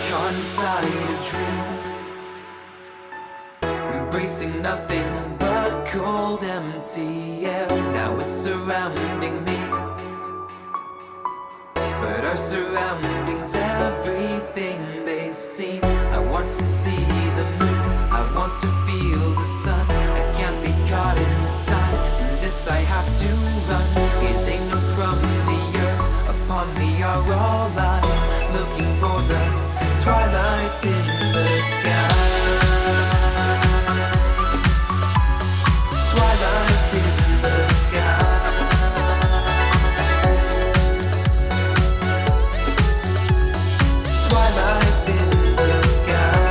caught inside a dream, embracing nothing but cold, empty air. Now it's surrounding me, but our surroundings, everything they seem. I want to see the moon, I want to feel the sun. I can't be caught inside, from this I have to run. Gazing from the earth, upon me are all eyes, looking for the twilight in the sky. Twilight in the sky. Twilight in the sky.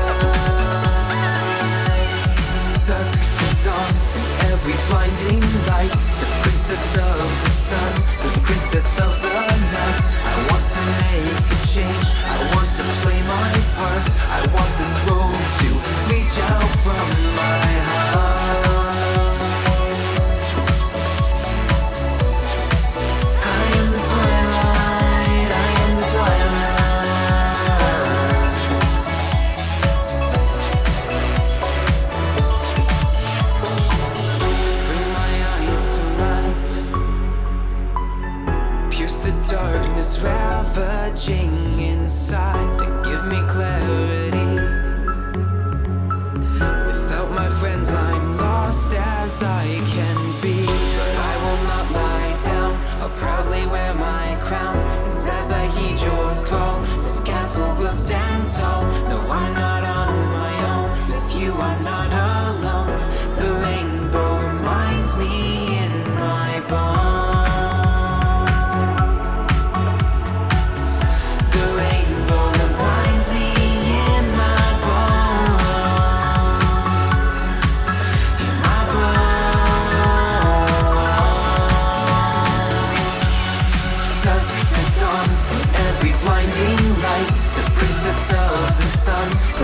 Dusk to dawn and every blinding light. The princess of the sun, the princess of the night. I want to make a change, I want to play my part. I want this road to reach out from my heart. I am the twilight, I am the twilight. Bring my eyes to life, pierce the darkness ravaging inside, and give me clarity. Without my friends I'm lost as I can be, but I will not lie down, I'll proudly wear my crown. And as I heed your call, this castle will stand tall. No, I'm not on my own, with you I'm not alone. The rainbow reminds me in my bones. The rainbow reminds me in my bones. In my bones. Dusk to dawn, and every blinding light. The princess of the sun,